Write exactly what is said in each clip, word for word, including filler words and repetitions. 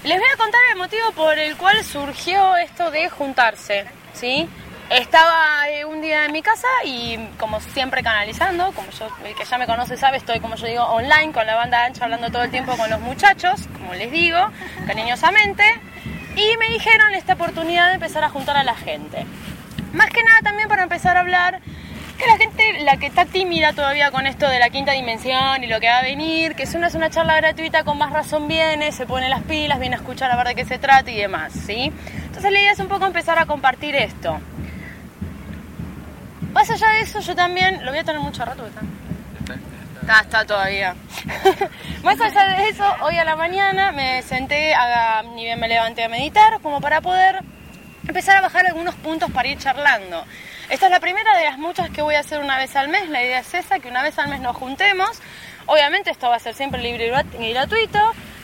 Les voy a contar el motivo por el cual surgió esto de juntarse, ¿sí? Estaba eh, un día en mi casa y como siempre canalizando, como yo, el que ya me conoce sabe, estoy como yo digo online con la banda ancha hablando todo el tiempo con los muchachos, como les digo, cariñosamente, y me dijeron esta oportunidad de empezar a juntar a la gente. Más que nada también para empezar a hablar que la gente, la que está tímida todavía con esto de la quinta dimensión y lo que va a venir, que si una es una charla gratuita, con más razón viene, se pone las pilas, viene a escuchar a ver de qué se trata y demás, ¿sí? Entonces la idea es un poco empezar a compartir esto. Más allá de eso, yo también, lo voy a tener mucho rato, ¿está? Está, está todavía. Más allá de eso, hoy a la mañana me senté, a, ni bien me levanté a meditar, como para poder empezar a bajar algunos puntos para ir charlando. Esta es la primera de las muchas que voy a hacer una vez al mes. La idea es esa, que una vez al mes nos juntemos. Obviamente esto va a ser siempre libre y gratuito.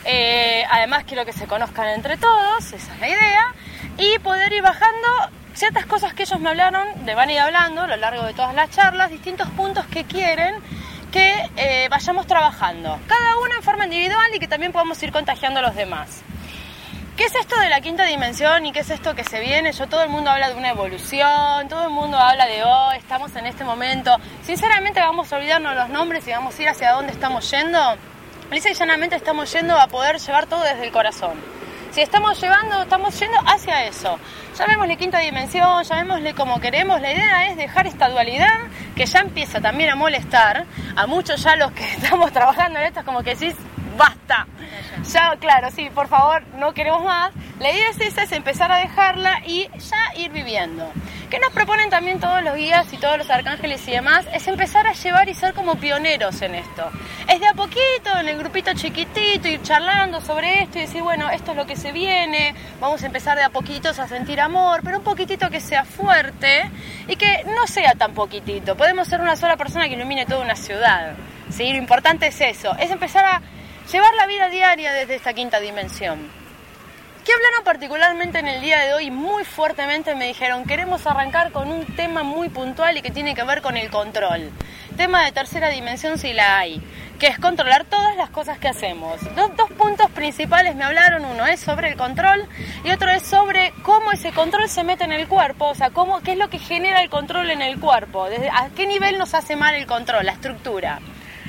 Eh, además quiero que se conozcan entre todos, esa es la idea. Y poder ir bajando ciertas cosas que ellos me hablaron, de van a ir hablando a lo largo de todas las charlas, distintos puntos que quieren que eh, vayamos trabajando. Cada uno en forma individual y que también podamos ir contagiando a los demás. ¿Qué es esto de la quinta dimensión y qué es esto que se viene? Yo, todo el mundo habla de una evolución, todo el mundo habla de hoy, oh, estamos en este momento. Sinceramente vamos a olvidarnos los nombres y vamos a ir hacia dónde estamos yendo. Lisa y llanamente estamos yendo a poder llevar todo desde el corazón. Si estamos llevando, estamos yendo hacia eso. Llamémosle quinta dimensión, llamémosle como queremos. La idea es dejar esta dualidad que ya empieza también a molestar a muchos ya los que estamos trabajando en esto, es como que decís, basta. Ya, claro, sí, por favor, no queremos más. La idea es esa, es empezar a dejarla y ya ir viviendo. ¿Qué nos proponen también todos los guías y todos los arcángeles y demás? Es empezar a llevar y ser como pioneros en esto. Es de a poquito, en el grupito chiquitito, ir charlando sobre esto y decir, bueno, esto es lo que se viene, vamos a empezar de a poquitos a sentir amor, pero un poquitito que sea fuerte y que no sea tan poquitito. Podemos ser una sola persona que ilumine toda una ciudad, ¿sí? Lo importante es eso, es empezar a llevar la vida diaria desde esta quinta dimensión. ¿Qué hablaron particularmente en el día de hoy? Muy fuertemente me dijeron, queremos arrancar con un tema muy puntual y que tiene que ver con el control. Tema de tercera dimensión si la hay, que es controlar todas las cosas que hacemos. Dos, dos puntos principales me hablaron, uno es sobre el control y otro es sobre cómo ese control se mete en el cuerpo, o sea, cómo, qué es lo que genera el control en el cuerpo, desde a qué nivel nos hace mal el control, la estructura.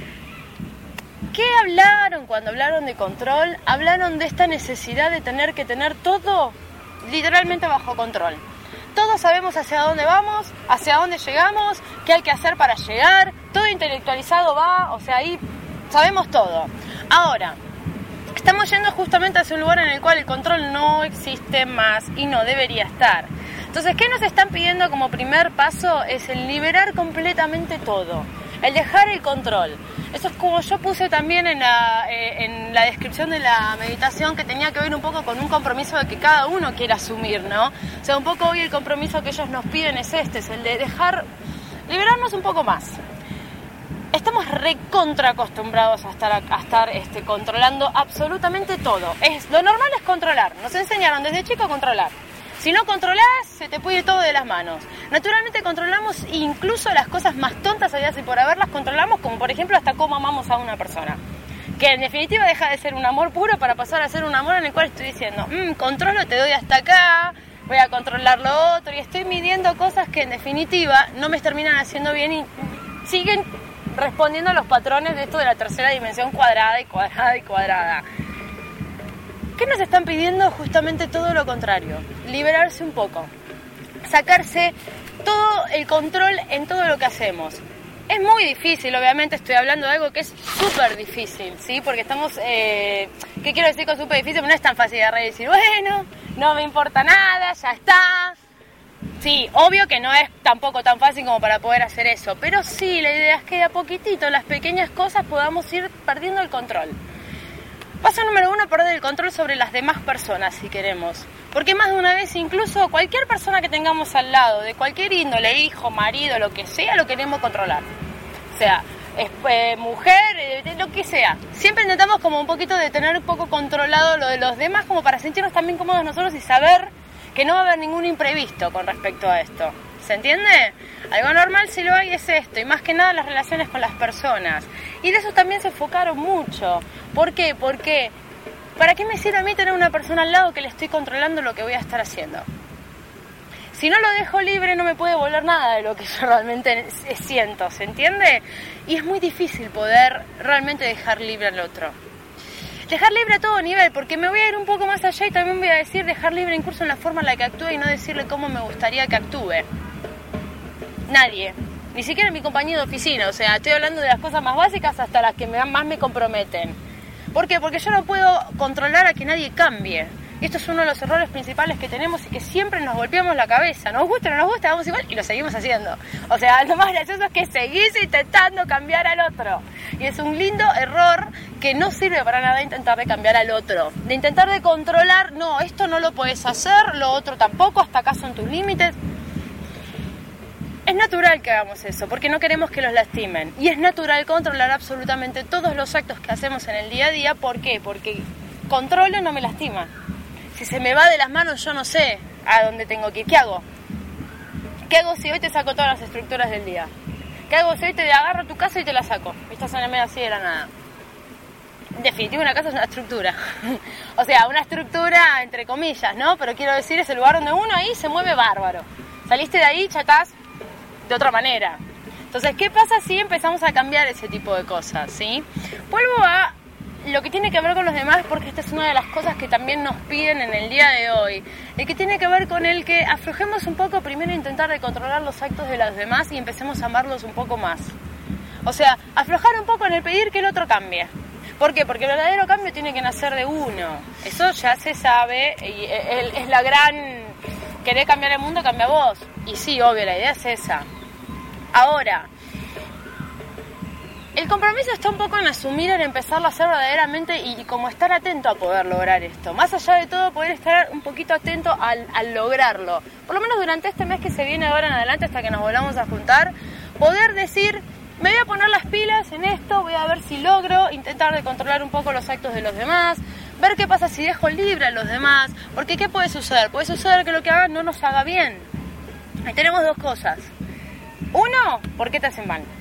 ¿Qué hablaron cuando hablaron de control? Hablaron de esta necesidad de tener que tener todo literalmente bajo control. Todos sabemos hacia dónde vamos, hacia dónde llegamos, qué hay que hacer para llegar, todo intelectualizado va, o sea, ahí sabemos todo. Ahora, estamos yendo justamente hacia un lugar en el cual el control no existe más y no debería estar. Entonces, ¿qué nos están pidiendo como primer paso? Es el liberar completamente todo, el dejar el control. Eso es como yo puse también en la, eh, en la descripción de la meditación, que tenía que ver un poco con un compromiso de que cada uno quiera asumir, ¿no? O sea, un poco hoy el compromiso que ellos nos piden es este, es el de dejar, liberarnos un poco más. Estamos recontra acostumbrados a estar, a estar este, controlando absolutamente todo. Es, lo normal es controlar, nos enseñaron desde chico a controlar. Si no controlás, se te puede ir todo de las manos. Naturalmente controlamos incluso las cosas más tontas allá y por haberlas controlamos, como por ejemplo hasta cómo amamos a una persona. Que en definitiva deja de ser un amor puro para pasar a ser un amor en el cual estoy diciendo, mmm, controlo, te doy hasta acá, voy a controlar lo otro, y estoy midiendo cosas que en definitiva no me terminan haciendo bien y siguen respondiendo a los patrones de esto de la tercera dimensión cuadrada y cuadrada y cuadrada. ¿Qué nos están pidiendo? Justamente todo lo contrario, liberarse un poco, sacarse todo el control en todo lo que hacemos. Es muy difícil, obviamente estoy hablando de algo que es súper difícil, ¿sí? Porque estamos, eh, ¿qué quiero decir con súper difícil? No es tan fácil de agarrar y decir, bueno, no me importa nada, ya está. Sí, obvio que no es tampoco tan fácil como para poder hacer eso, pero sí, la idea es que de a poquitito, las pequeñas cosas, podamos ir perdiendo el control. Paso número uno, perder el control sobre las demás personas, si queremos. Porque más de una vez, incluso cualquier persona que tengamos al lado, de cualquier índole, hijo, marido, lo que sea, lo queremos controlar. O sea, es, eh, mujer, eh, lo que sea. Siempre intentamos como un poquito de tener un poco controlado lo de los demás, como para sentirnos también cómodos nosotros y saber que no va a haber ningún imprevisto con respecto a esto. ¿Se entiende? Algo normal si lo hay es esto, y más que nada las relaciones con las personas. Y de eso también se enfocaron mucho. ¿Por qué? Porque ¿para qué me sirve a mí tener una persona al lado que le estoy controlando lo que voy a estar haciendo? Si no lo dejo libre, no me puede volver nada de lo que yo realmente siento, ¿se entiende? Y es muy difícil poder realmente dejar libre al otro. Dejar libre a todo nivel, porque me voy a ir un poco más allá y también voy a decir dejar libre incluso en la forma en la que actúe y no decirle cómo me gustaría que actúe. Nadie. Ni siquiera mi compañero de oficina, o sea, estoy hablando de las cosas más básicas hasta las que me, más me comprometen. ¿Por qué? Porque yo no puedo controlar a que nadie cambie. Y esto es uno de los errores principales que tenemos y que siempre nos golpeamos la cabeza. Nos gusta o no nos gusta, vamos igual y lo seguimos haciendo. O sea, lo más gracioso es que seguís intentando cambiar al otro. Y es un lindo error que no sirve para nada intentar de cambiar al otro. De intentar de controlar, no, esto no lo puedes hacer, lo otro tampoco, hasta acá son tus límites. Es natural que hagamos eso, porque no queremos que los lastimen. Y es natural controlar absolutamente todos los actos que hacemos en el día a día. ¿Por qué? Porque controlo no me lastima. Si se me va de las manos, yo no sé a dónde tengo que ir. ¿Qué hago? ¿Qué hago si hoy te saco todas las estructuras del día? ¿Qué hago si hoy te agarro tu casa y te la saco? Estás en el medio así de la nada. En definitiva, una casa es una estructura. O sea, una estructura entre comillas, ¿no? Pero quiero decir, es el lugar donde uno ahí se mueve bárbaro. Saliste de ahí, ya estás de otra manera. Entonces, ¿qué pasa si empezamos a cambiar ese tipo de cosas, ¿sí? Vuelvo a lo que tiene que ver con los demás, porque esta es una de las cosas que también nos piden en el día de hoy, y que tiene que ver con el que aflojemos un poco primero intentar de controlar los actos de los demás y empecemos a amarlos un poco más. O sea, aflojar un poco en el pedir que el otro cambie. ¿Por qué? Porque el verdadero cambio tiene que nacer de uno. Eso ya se sabe, y es la gran... Querés cambiar el mundo, cambia vos. Y sí, obvio, la idea es esa. Ahora, el compromiso está un poco en asumir, en empezarlo a hacer verdaderamente y como estar atento a poder lograr esto. Más allá de todo, poder estar un poquito atento al, al lograrlo. Por lo menos durante este mes que se viene ahora en adelante, hasta que nos volvamos a juntar, poder decir, me voy a poner las pilas en esto, voy a ver si logro, intentar de controlar un poco los actos de los demás, ver qué pasa si dejo libre a los demás, porque ¿qué puede suceder? Puede suceder que lo que hagan no nos haga bien. Ahí tenemos dos cosas. Uno, ¿por qué te hacen mal?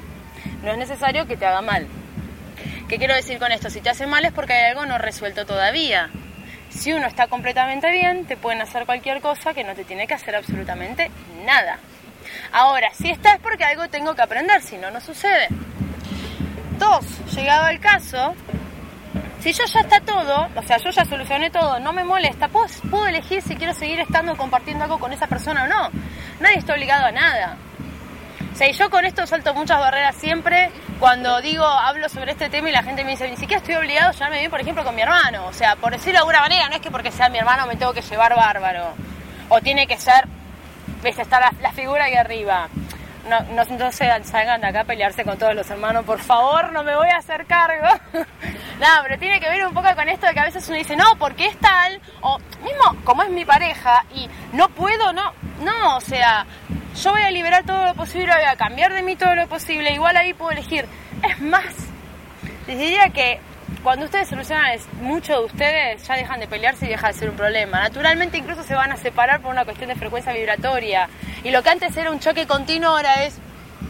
No es necesario que te haga mal. ¿Qué quiero decir con esto? Si te hace mal es porque hay algo no resuelto todavía. Si uno está completamente bien, te pueden hacer cualquier cosa que no te tiene que hacer absolutamente nada. Ahora, si está es porque algo tengo que aprender, si no, no sucede. Dos, llegado al caso, si yo ya está todo, o sea, yo ya solucioné todo, no me molesta, puedo, puedo elegir si quiero seguir estando compartiendo algo con esa persona o no. Nadie está obligado a nada. O sea, y yo con esto salto muchas barreras siempre cuando digo, hablo sobre este tema y la gente me dice, ni siquiera estoy obligado a llevarme bien, por ejemplo, con mi hermano. O sea, por decirlo de alguna manera, no es que porque sea mi hermano me tengo que llevar bárbaro. O tiene que ser, ves, está la, la figura ahí arriba. No, no, no se salgan de acá a pelearse con todos los hermanos, por favor, no me voy a hacer cargo. No, pero tiene que ver un poco con esto de que a veces uno dice, no, porque es tal, o mismo como es mi pareja y no puedo, no, no, o sea, yo voy a liberar todo lo posible, voy a cambiar de mí todo lo posible, igual ahí puedo elegir. Es más, les diría que cuando ustedes solucionan mucho de ustedes, ya dejan de pelearse y deja de ser un problema. Naturalmente incluso se van a separar por una cuestión de frecuencia vibratoria. Y lo que antes era un choque continuo ahora es,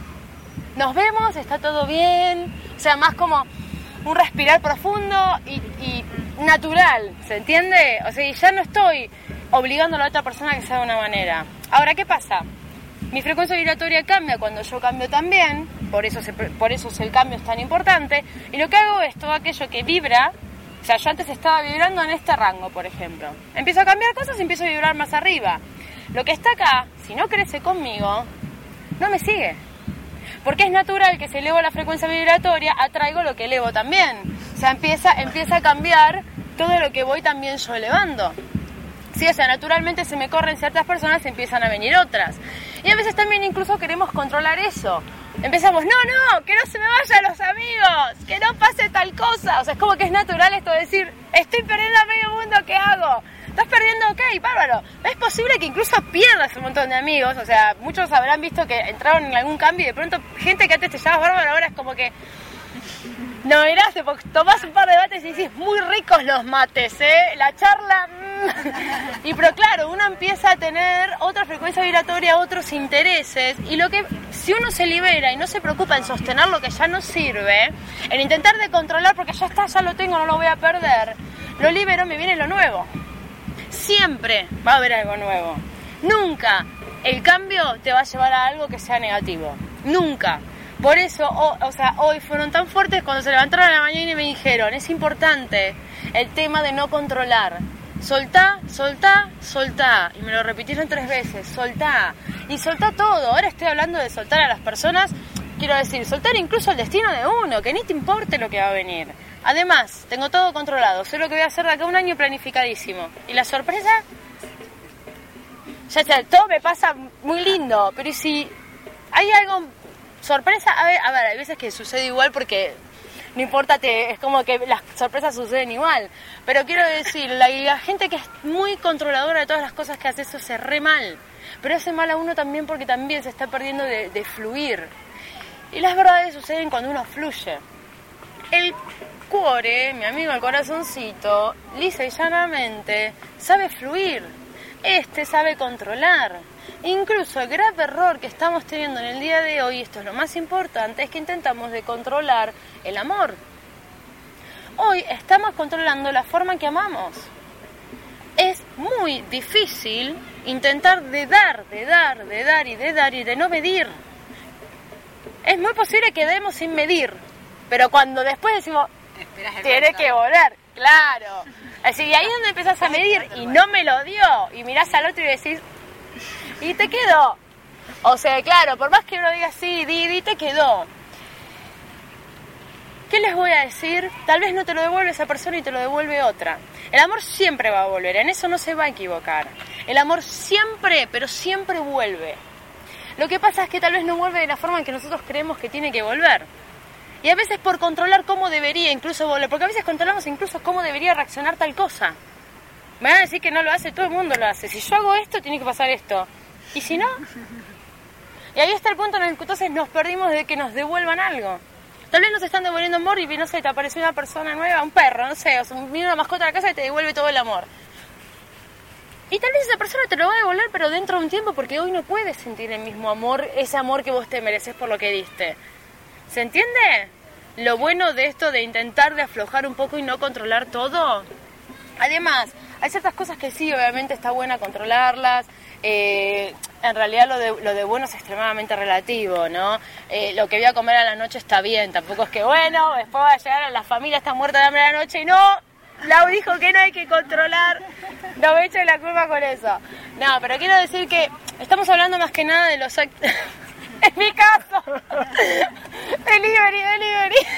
nos vemos, está todo bien, o sea, más como un respirar profundo y, y natural, ¿se entiende? O sea, y ya no estoy obligando a la otra persona a que sea de una manera. Ahora, ¿qué pasa? Mi frecuencia vibratoria cambia cuando yo cambio también, por eso, se, por eso el cambio es tan importante, y lo que hago es todo aquello que vibra, o sea, yo antes estaba vibrando en este rango, por ejemplo. Empiezo a cambiar cosas y empiezo a vibrar más arriba. Lo que está acá, si no crece conmigo, no me sigue. Porque es natural que si elevo la frecuencia vibratoria, atraigo lo que elevo también. O sea, empieza, empieza a cambiar todo lo que voy también yo elevando. Sí, o sea, naturalmente se me corren ciertas personas y empiezan a venir otras. Y a veces también incluso queremos controlar eso. Empezamos, no, no, que no se me vayan los amigos, que no pase tal cosa. O sea, es como que es natural esto de decir, estoy perdiendo a medio mundo, ¿qué hago? Estás perdiendo, ok, bárbaro. Es posible que incluso pierdas un montón de amigos. O sea, muchos habrán visto que entraron en algún cambio y de pronto gente que antes te llamabas bárbaro ahora es como que... No, mirá, tomás un par de mates y decís, muy ricos los mates, ¿eh? La charla... Mmm. Y pero claro, uno empieza a tener otra frecuencia vibratoria, otros intereses. Y lo que, si uno se libera y no se preocupa en sostener lo que ya no sirve, en intentar de controlar porque ya está, ya lo tengo, no lo voy a perder, lo libero, me viene lo nuevo. Siempre va a haber algo nuevo. Nunca el cambio te va a llevar a algo que sea negativo. Nunca. Por eso, o, o sea, hoy fueron tan fuertes cuando se levantaron a la mañana y me dijeron, es importante el tema de no controlar. Soltá, soltá, soltá. Y me lo repitieron tres veces, soltá. Y soltá todo. Ahora estoy hablando de soltar a las personas. Quiero decir, soltar incluso el destino de uno, que ni te importe lo que va a venir. Además, tengo todo controlado. Sé lo que voy a hacer de acá a un año planificadísimo. ¿Y la sorpresa? Ya está, todo me pasa muy lindo. Pero ¿y si hay algo... sorpresa? A ver, a ver, hay veces que sucede igual porque... no importa, te, es como que las sorpresas suceden igual. Pero quiero decir, la, la gente que es muy controladora de todas las cosas que hace, eso se re mal. Pero hace mal a uno también porque también se está perdiendo de, de fluir. Y las verdades suceden cuando uno fluye. El cuore, mi amigo el corazoncito, lisa y llanamente, sabe fluir. Este sabe controlar. Incluso el grave error que estamos teniendo en el día de hoy, esto es lo más importante, es que intentamos de controlar el amor. Hoy estamos controlando la forma en que amamos. Es muy difícil intentar de dar, de dar, de dar y de dar y de no medir. Es muy posible que demos sin medir, pero cuando después decimos, tiene que volar, claro. Así, y ahí es donde empezás a medir y no me lo dio, y mirás al otro y decís, y te quedó. O sea, claro, por más que uno diga sí, di, di, te quedó. ¿Qué les voy a decir? Tal vez no te lo devuelve esa persona y te lo devuelve otra. El amor siempre va a volver, en eso no se va a equivocar. El amor siempre, pero siempre vuelve. Lo que pasa es que tal vez no vuelve de la forma en que nosotros creemos que tiene que volver. Y a veces por controlar cómo debería incluso volver, porque a veces controlamos incluso cómo debería reaccionar tal cosa. Me van a decir que no lo hace, todo el mundo lo hace. Si yo hago esto, tiene que pasar esto. ¿Y si no? Y ahí está el punto en el que entonces nos perdimos de que nos devuelvan algo. Tal vez nos están devolviendo amor y no sé, te apareció una persona nueva, un perro, no sé, o sea, viene una mascota a la casa y te devuelve todo el amor. Y tal vez esa persona te lo va a devolver, pero dentro de un tiempo, porque hoy no puedes sentir el mismo amor, ese amor que vos te mereces por lo que diste. ¿Se entiende? Lo bueno de esto de intentar de aflojar un poco y no controlar todo. Además, hay ciertas cosas que sí, obviamente está buena controlarlas. Eh, en realidad lo de, lo de bueno es extremadamente relativo, ¿no? Eh, lo que voy a comer a la noche está bien, tampoco es que bueno, después va a llegar a la familia, está muerta de hambre a la noche y no, Lau dijo que no hay que controlar, no me echen la culpa con eso. No, pero quiero decir que estamos hablando más que nada de los actos... En mi caso. Delivery, delivery.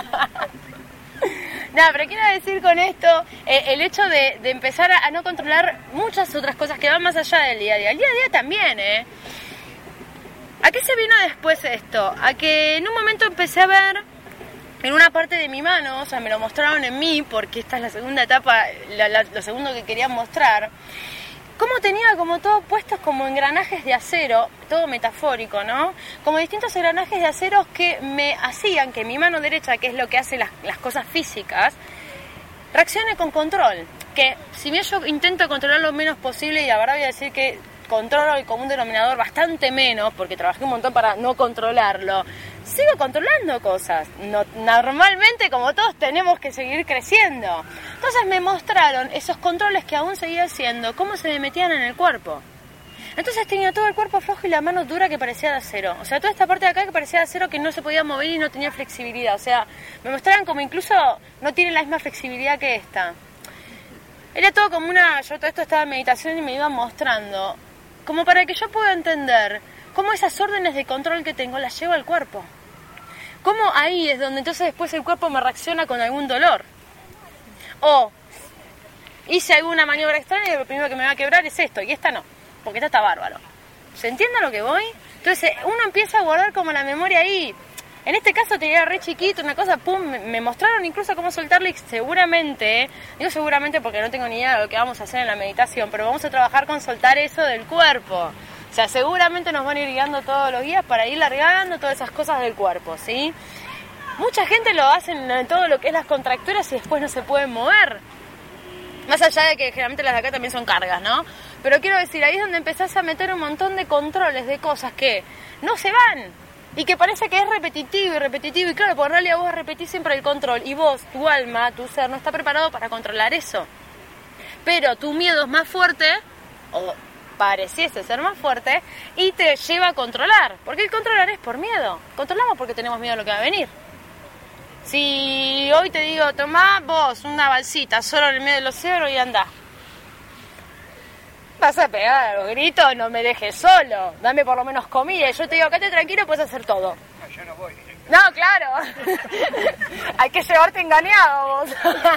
No, pero quiero decir con esto eh, el hecho de, de empezar a, a no controlar muchas otras cosas que van más allá del día a día. El día a día también, ¿eh? ¿A qué se vino después esto? A que en un momento empecé a ver en una parte de mi mano, o sea, me lo mostraron en mí, porque esta es la segunda etapa, la, la, lo segundo que quería mostrar, cómo tenía como todo puestos como engranajes de acero, todo metafórico, ¿no? Como distintos engranajes de acero que me hacían que mi mano derecha, que es lo que hace las, las cosas físicas, reaccione con control. Que si bien yo intento controlar lo menos posible, y la verdad voy a decir que controlo el común denominador bastante menos, porque trabajé un montón para no controlarlo, sigo controlando cosas. No, normalmente, como todos, tenemos que seguir creciendo. Entonces me mostraron esos controles que aún seguía haciendo, cómo se me metían en el cuerpo. Entonces tenía todo el cuerpo flojo y la mano dura que parecía de acero. O sea, toda esta parte de acá que parecía de acero, que no se podía mover y no tenía flexibilidad. O sea, me mostraron como incluso no tiene la misma flexibilidad que esta. Era todo como una... Yo todo esto estaba en meditación y me iban mostrando, como para que yo pueda entender cómo esas órdenes de control que tengo las llevo al cuerpo. Cómo ahí es donde entonces después el cuerpo me reacciona con algún dolor. O hice alguna maniobra extraña y lo primero que me va a quebrar es esto, y esta no, porque esta está bárbaro. ¿Se entiende a lo que voy? Entonces uno empieza a guardar como la memoria ahí. En este caso tenía re chiquito, una cosa, pum, me mostraron incluso cómo soltarlo y seguramente, digo seguramente porque no tengo ni idea de lo que vamos a hacer en la meditación, pero vamos a trabajar con soltar eso del cuerpo. O sea, seguramente nos van a ir guiando todos los días para ir largando todas esas cosas del cuerpo, ¿sí? Mucha gente lo hace en todo lo que es las contracturas y después no se pueden mover. Más allá de que generalmente las de acá también son cargas, ¿no? Pero quiero decir, ahí es donde empezás a meter un montón de controles, de cosas que no se van. Y que parece que es repetitivo y repetitivo. Y claro, por en realidad vos repetís siempre el control. Y vos, tu alma, tu ser, no está preparado para controlar eso. Pero tu miedo es más fuerte, o pareciese ser más fuerte, y te lleva a controlar. Porque el controlar es por miedo. Controlamos porque tenemos miedo a lo que va a venir. Si hoy te digo, tomá vos una balsita solo en el medio del océano y andá. Vas a pegar los gritos, no me dejes solo, dame por lo menos comida. Y yo te digo, quédate tranquilo, puedes hacer todo. No, yo no voy. No, claro. Hay que llevarte engañado vos.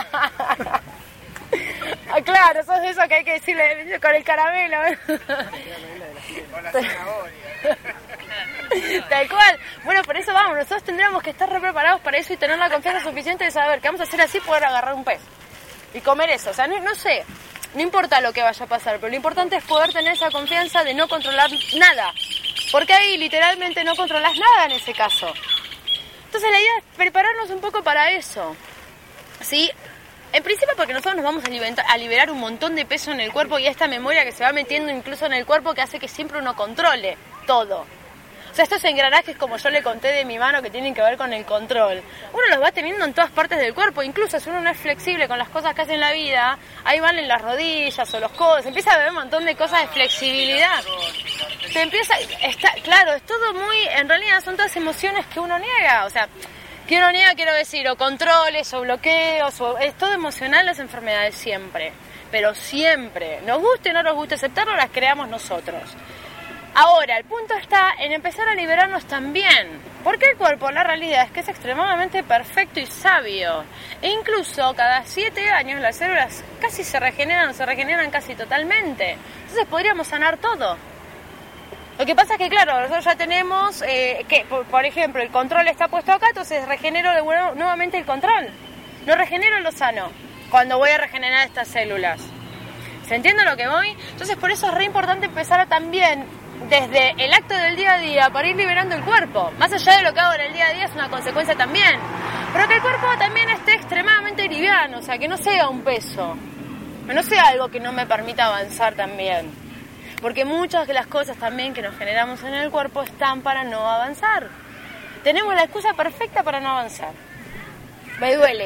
Ah, claro, sos de eso que hay que decirle con el caramelo. Con la zanahoria. Tal cual. Bueno, por eso vamos, nosotros tendríamos que estar re preparados para eso y tener la confianza suficiente de saber que vamos a hacer así, poder agarrar un pez y comer eso. O sea, no, no sé, no importa lo que vaya a pasar, pero lo importante es poder tener esa confianza de no controlar nada. Porque ahí literalmente no controlas nada en ese caso. Entonces la idea es prepararnos un poco para eso. ¿Sí? En principio porque nosotros nos vamos a liberar, a liberar un montón de peso en el cuerpo y esta memoria que se va metiendo incluso en el cuerpo que hace que siempre uno controle todo. O sea, estos engranajes, como yo le conté de mi mano, que tienen que ver con el control, uno los va teniendo en todas partes del cuerpo. Incluso si uno no es flexible con las cosas que hace en la vida, ahí van en las rodillas o los codos, empieza a haber un montón de cosas de flexibilidad. Se empieza, está, claro, es todo muy, en realidad son todas emociones que uno niega, o sea, que uno niega, quiero decir, o controles, o bloqueos, o, es todo emocional, las enfermedades siempre, pero siempre, nos guste o no nos guste aceptarlo, las creamos nosotros. Ahora, el punto está en empezar a liberarnos también, porque el cuerpo, la realidad es que es extremadamente perfecto y sabio, e incluso cada siete años las células casi se regeneran o se regeneran casi totalmente, entonces podríamos sanar todo. Lo que pasa es que, claro, nosotros ya tenemos, eh, que por, por ejemplo, el control está puesto acá, entonces regenero de nuevo, nuevamente el control, no regenero lo sano, cuando voy a regenerar estas células. ¿Se entiende lo que voy? Entonces por eso es re importante empezar a también desde el acto del día a día para ir liberando el cuerpo. Más allá de lo que hago en el día a día es una consecuencia también. Pero que el cuerpo también esté extremadamente liviano, o sea, que no sea un peso. Que no sea algo que no me permita avanzar también. Porque muchas de las cosas también que nos generamos en el cuerpo están para no avanzar. Tenemos la excusa perfecta para no avanzar. Me duele.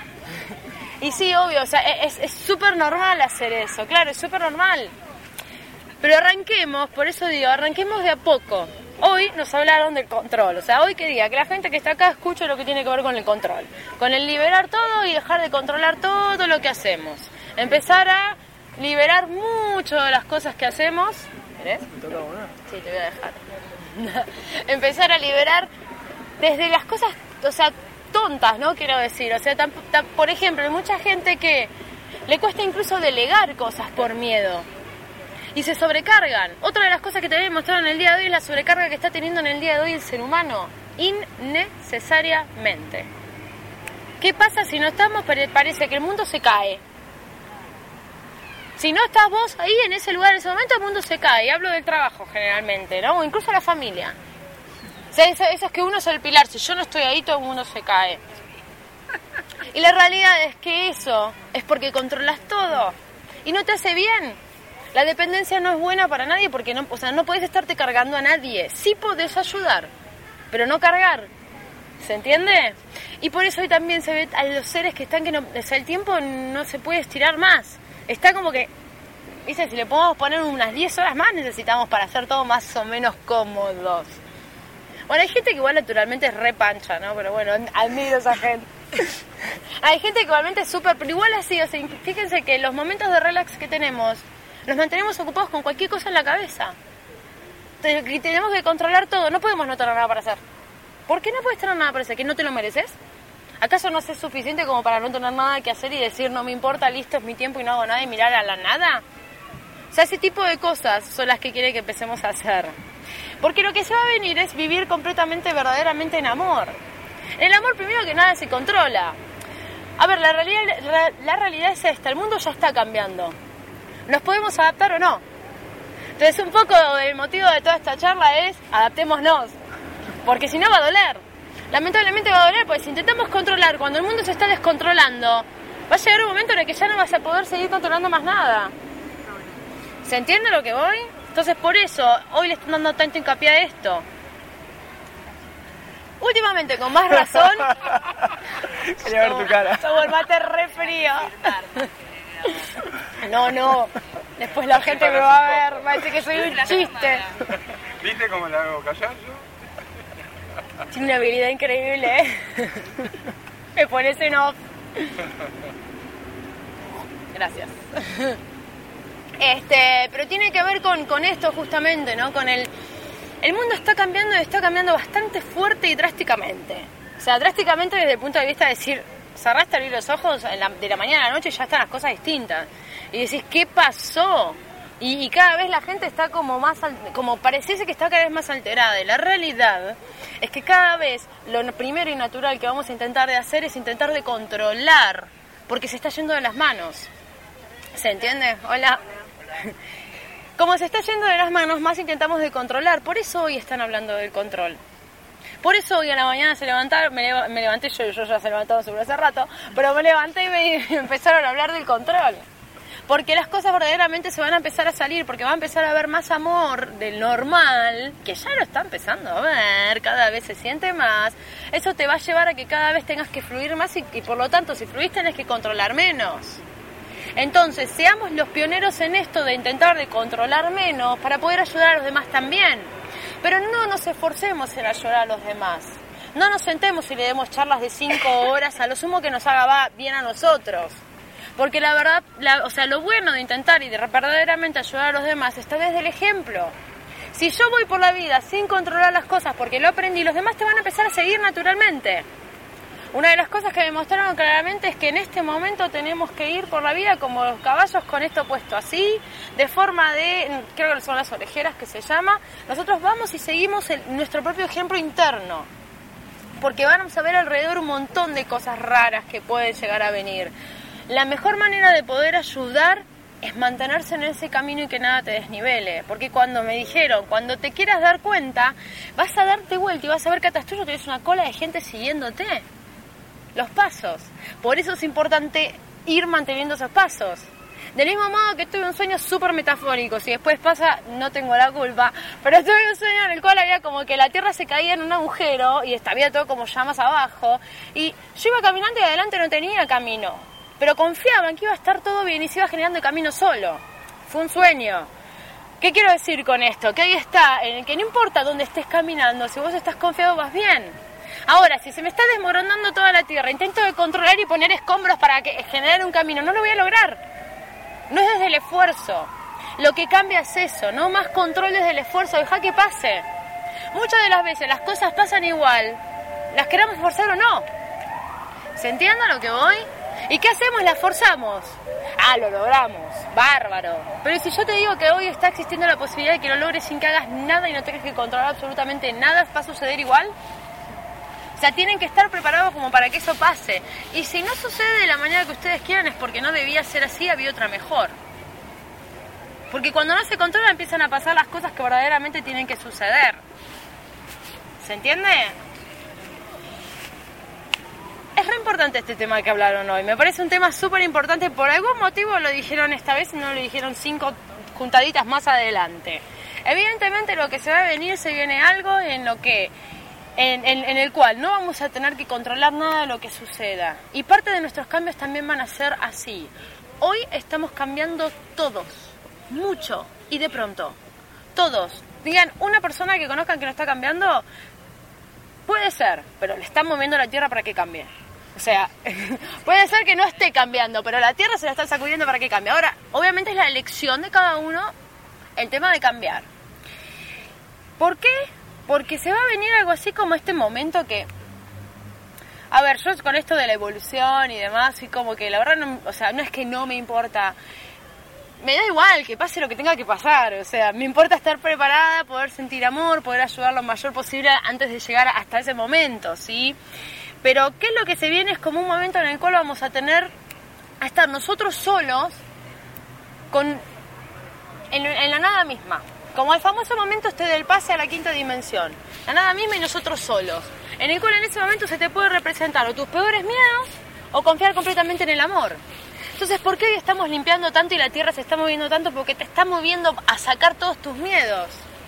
Y sí, obvio, o sea, es súper normal hacer eso, claro, es súper normal. Pero arranquemos, por eso digo, arranquemos de a poco. Hoy nos hablaron del control, o sea, hoy que diga que la gente que está acá escuche lo que tiene que ver con el control. Con el liberar todo y dejar de controlar todo lo que hacemos. Empezar a liberar mucho de las cosas que hacemos. ¿Querés? ¿Me toca una? Sí, te voy a dejar. Empezar a liberar desde las cosas, o sea, tontas, ¿no? Quiero decir, o sea, tan, tan, por ejemplo, hay mucha gente que le cuesta incluso delegar cosas por miedo. Y se sobrecargan. Otra de las cosas que te voy a mostrar en el día de hoy es la sobrecarga que está teniendo en el día de hoy el ser humano. Innecesariamente. ¿Qué pasa si no estamos? Parece que el mundo se cae. Si no estás vos ahí en ese lugar, en ese momento, el mundo se cae. Y hablo del trabajo generalmente, ¿no? O incluso la familia. O sea, eso, eso es que uno es el pilar. Si yo no estoy ahí, todo el mundo se cae. Y la realidad es que eso es porque controlas todo. Y no te hace bien. La dependencia no es buena para nadie porque no, o sea, no podés estarte cargando a nadie. Sí podés ayudar, pero no cargar. ¿Se entiende? Y por eso hoy también se ve a los seres que están que no, o sea, el tiempo no se puede estirar más. Está como que, dice, si le podemos poner unas diez horas más necesitamos para hacer todo más o menos cómodos. Bueno, hay gente que igual naturalmente es re pancha, ¿no? Pero bueno, admiro a esa gente. Hay gente que igualmente es súper, pero igual así, o sea, fíjense que los momentos de relax que tenemos nos mantenemos ocupados con cualquier cosa en la cabeza. Y tenemos que controlar todo. No podemos no tener nada para hacer. ¿Por qué no puedes tener nada para hacer? ¿Que no te lo mereces? ¿Acaso no es suficiente como para no tener nada que hacer y decir no me importa, listo, es mi tiempo y no hago nada y mirar a la nada? O sea, ese tipo de cosas son las que quiere que empecemos a hacer. Porque lo que se va a venir es vivir completamente, verdaderamente en amor. En el amor, primero que nada, se controla. A ver, la realidad, la, la realidad es esta. El mundo ya está cambiando. ¿Nos podemos adaptar o no? Entonces un poco el motivo de toda esta charla es adaptémonos, porque si no va a doler. Lamentablemente va a doler, porque si intentamos controlar cuando el mundo se está descontrolando, va a llegar un momento en el que ya no vas a poder seguir controlando más nada. ¿Se entiende lo que voy? Entonces por eso hoy le están dando tanto hincapié a esto. últimamente con más razón. Quería ver tu cara. Como el mate re frío. No, no. Después la gente me va a ver, va a decir que soy un chiste. ¿Viste cómo la hago callar yo? Tiene una habilidad increíble, ¿eh? Me pones en off. Gracias. Este, pero tiene que ver con, con esto justamente, ¿no? Con el... El mundo está cambiando y está cambiando bastante fuerte y drásticamente. O sea, drásticamente desde el punto de vista de decir, cerraste abrir los ojos en la, de la mañana a la noche y ya están las cosas distintas. Y decís, ¿qué pasó? Y, y cada vez la gente está como más, como pareciese que está cada vez más alterada. Y la realidad es que cada vez lo primero y natural que vamos a intentar de hacer es intentar de controlar, porque se está yendo de las manos. ¿Se entiende? Hola. Como se está yendo de las manos, más intentamos de controlar. Por eso hoy están hablando del control. Por eso hoy a la mañana se levantaron, me, lev- me levanté yo, yo ya se levantaba seguro hace rato, pero me levanté y me, y me empezaron a hablar del control. Porque las cosas verdaderamente se van a empezar a salir, porque va a empezar a haber más amor del normal, que ya lo está empezando a ver, cada vez se siente más. Eso te va a llevar a que cada vez tengas que fluir más y, y por lo tanto, si fluís tenés que controlar menos. Entonces, seamos los pioneros en esto de intentar de controlar menos para poder ayudar a los demás también. Pero no nos esforcemos en ayudar a los demás. No nos sentemos y le demos charlas de cinco horas, a lo sumo que nos haga bien a nosotros. Porque la verdad, la, o sea, lo bueno de intentar y de verdaderamente ayudar a los demás está desde el ejemplo. Si yo voy por la vida sin controlar las cosas porque lo aprendí, los demás te van a empezar a seguir naturalmente. Una de las cosas que me mostraron claramente es que en este momento tenemos que ir por la vida como los caballos con esto puesto así, de forma de, creo que son las orejeras que se llama, nosotros vamos y seguimos el, nuestro propio ejemplo interno, porque vamos a ver alrededor un montón de cosas raras que pueden llegar a venir. La mejor manera de poder ayudar es mantenerse en ese camino y que nada te desnivele, porque cuando me dijeron, cuando te quieras dar cuenta, vas a darte vuelta y vas a ver que atrás tuyo tienes una cola de gente siguiéndote. Los pasos. Por eso es importante ir manteniendo esos pasos. Del mismo modo que tuve un sueño súper metafórico, si después pasa, no tengo la culpa, pero tuve un sueño en el cual había como que la tierra se caía en un agujero y había todo como llamas abajo, y yo iba caminando y adelante no tenía camino, pero confiaba en que iba a estar todo bien y se iba generando el camino solo. Fue un sueño. ¿Qué quiero decir con esto? Que ahí está, en el que no importa dónde estés caminando, si vos estás confiado vas bien. Ahora, si se me está desmoronando toda la tierra, intento de controlar y poner escombros para que, generar un camino, no lo voy a lograr. No es desde el esfuerzo. Lo que cambia es eso, no más control desde el esfuerzo, deja que pase. Muchas de las veces las cosas pasan igual, las queramos forzar o no. ¿Se entiende a lo que voy? ¿Y qué hacemos? Las forzamos. Ah, lo logramos, bárbaro. Pero si yo te digo que hoy está existiendo la posibilidad de que lo logres sin que hagas nada y no tengas que controlar absolutamente nada, ¿va a suceder igual? O sea, tienen que estar preparados como para que eso pase. Y si no sucede de la manera que ustedes quieran es porque no debía ser así, había otra mejor. Porque cuando no se controla empiezan a pasar las cosas que verdaderamente tienen que suceder. ¿Se entiende? Es re importante este tema que hablaron hoy. Me parece un tema súper importante. Por algún motivo lo dijeron esta vez y no lo dijeron cinco juntaditas más adelante. Evidentemente lo que se va a venir, se viene algo en lo que... En, en, en el cual no vamos a tener que controlar nada de lo que suceda. Y parte de nuestros cambios también van a ser así. Hoy estamos cambiando todos, mucho y de pronto. Todos. Digan, una persona que conozcan que no está cambiando, puede ser, pero le están moviendo la tierra para que cambie. O sea, puede ser que no esté cambiando, pero la tierra se la está sacudiendo para que cambie. Ahora, obviamente es la elección de cada uno el tema de cambiar. ¿Por qué? Porque se va a venir algo así como este momento que... A ver, yo con esto de la evolución y demás, y como que la verdad, no, o sea, no es que no me importa. Me da igual que pase lo que tenga que pasar. O sea, me importa estar preparada, poder sentir amor, poder ayudar lo mayor posible antes de llegar hasta ese momento, ¿sí? Pero, ¿qué es lo que se viene? Es como un momento en el cual vamos a tener... a estar nosotros solos con en, en la nada misma. Como el famoso momento este del pase a la quinta dimensión. La nada misma y nosotros solos. En el cual en ese momento se te puede representar o tus peores miedos o confiar completamente en el amor. Entonces, ¿por qué hoy estamos limpiando tanto y la tierra se está moviendo tanto? Porque te está moviendo a sacar todos tus miedos.